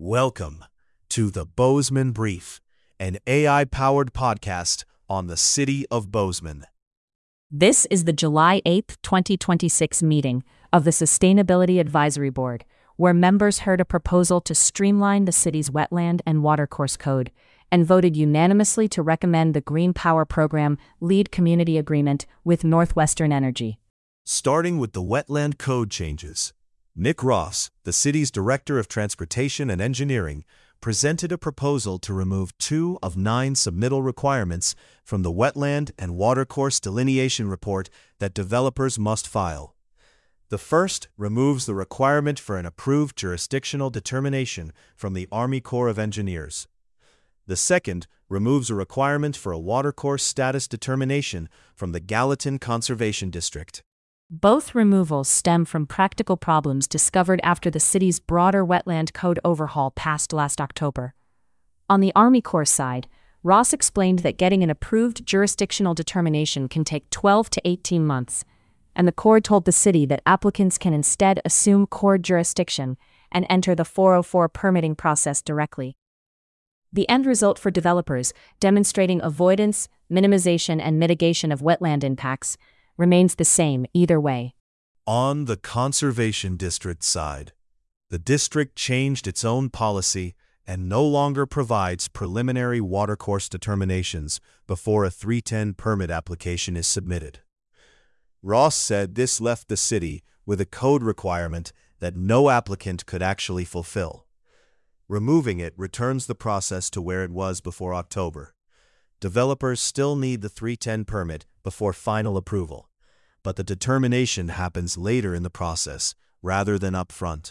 Welcome to the Bozeman Brief, an AI-powered podcast on the City of Bozeman. This is the July 8, 2026 meeting of the Sustainability Advisory Board, where members heard a proposal to streamline the city's wetland and watercourse code and voted unanimously to recommend the Green Power Program Lead Community Agreement with Northwestern Energy. Starting with the wetland code changes, Nick Ross, the city's Director of Transportation and Engineering, presented a proposal to remove 2 of 9 submittal requirements from the Wetland and Watercourse Delineation Report that developers must file. The first removes the requirement for an approved jurisdictional determination from the Army Corps of Engineers. The second removes a requirement for a watercourse status determination from the Gallatin Conservation District. Both removals stem from practical problems discovered after the city's broader wetland code overhaul passed last October. On the Army Corps side, Ross explained that getting an approved jurisdictional determination can take 12 to 18 months, and the Corps told the city that applicants can instead assume Corps jurisdiction and enter the 404 permitting process directly. The end result for developers, demonstrating avoidance, minimization, and mitigation of wetland impacts, remains the same either way. On the Conservation District side, the district changed its own policy and no longer provides preliminary watercourse determinations before a 310 permit application is submitted. Ross said this left the city with a code requirement that no applicant could actually fulfill. Removing it returns the process to where it was before October. Developers still need the 310 permit before final approval, but the determination happens later in the process rather than up front.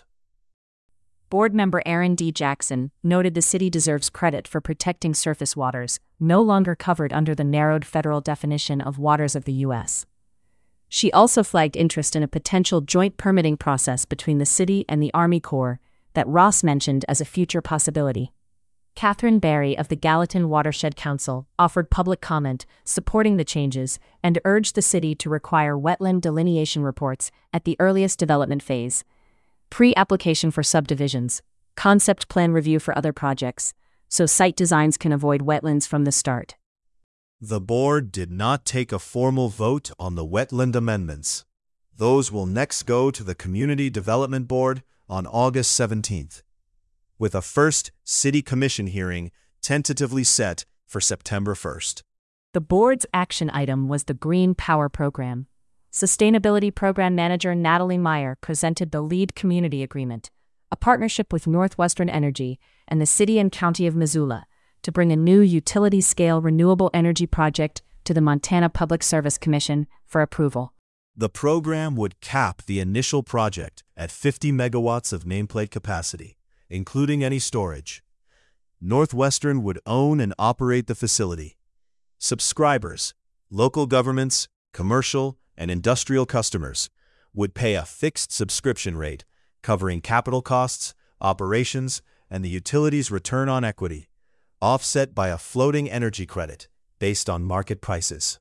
Board member Aaron D. Jackson noted the city deserves credit for protecting surface waters, no longer covered under the narrowed federal definition of waters of the U.S. She also flagged interest in a potential joint permitting process between the city and the Army Corps that Ross mentioned as a future possibility. Catherine Barry of the Gallatin Watershed Council offered public comment supporting the changes and urged the city to require wetland delineation reports at the earliest development phase, pre-application for subdivisions, concept plan review for other projects, so site designs can avoid wetlands from the start. The board did not take a formal vote on the wetland amendments. Those will next go to the Community Development Board on August 17th. With a first City Commission hearing tentatively set for September 1st. The board's action item was the Green Power Program. Sustainability Program Manager Natalie Meyer presented the Lead Community Agreement, a partnership with Northwestern Energy and the City and County of Missoula to bring a new utility-scale renewable energy project to the Montana Public Service Commission for approval. The program would cap the initial project at 50 megawatts of nameplate capacity, including any storage. Northwestern would own and operate the facility. Subscribers, local governments, commercial, and industrial customers would pay a fixed subscription rate covering capital costs, operations, and the utility's return on equity, offset by a floating energy credit based on market prices.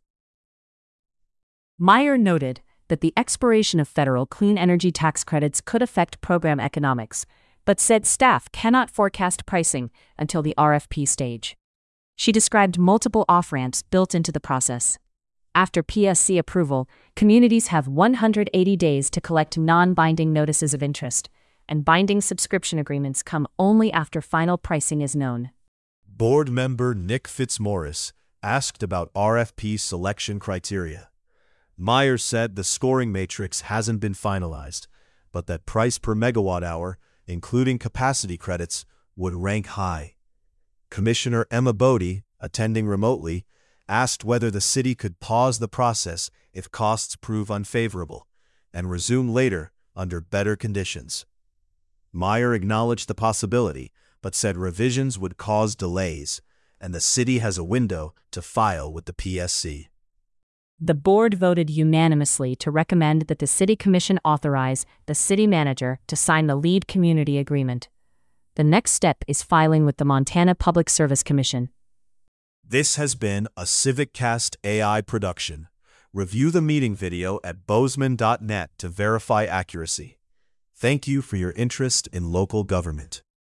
Meyer noted that the expiration of federal clean energy tax credits could affect program economics, but said staff cannot forecast pricing until the RFP stage. She described multiple off-ramps built into the process. After PSC approval, communities have 180 days to collect non-binding notices of interest, and binding subscription agreements come only after final pricing is known. Board member Nick Fitzmaurice asked about RFP selection criteria. Meyer said the scoring matrix hasn't been finalized, but that price per megawatt hour, including capacity credits, would rank high. Commissioner Emma Bodie, attending remotely, asked whether the city could pause the process if costs prove unfavorable and resume later under better conditions. Meyer acknowledged the possibility, but said revisions would cause delays, and the city has a window to file with the PSC. The board voted unanimously to recommend that the City Commission authorize the city manager to sign the Lead Community Agreement. The next step is filing with the Montana Public Service Commission. This has been a CivicCast AI production. Review the meeting video at bozeman.net to verify accuracy. Thank you for your interest in local government.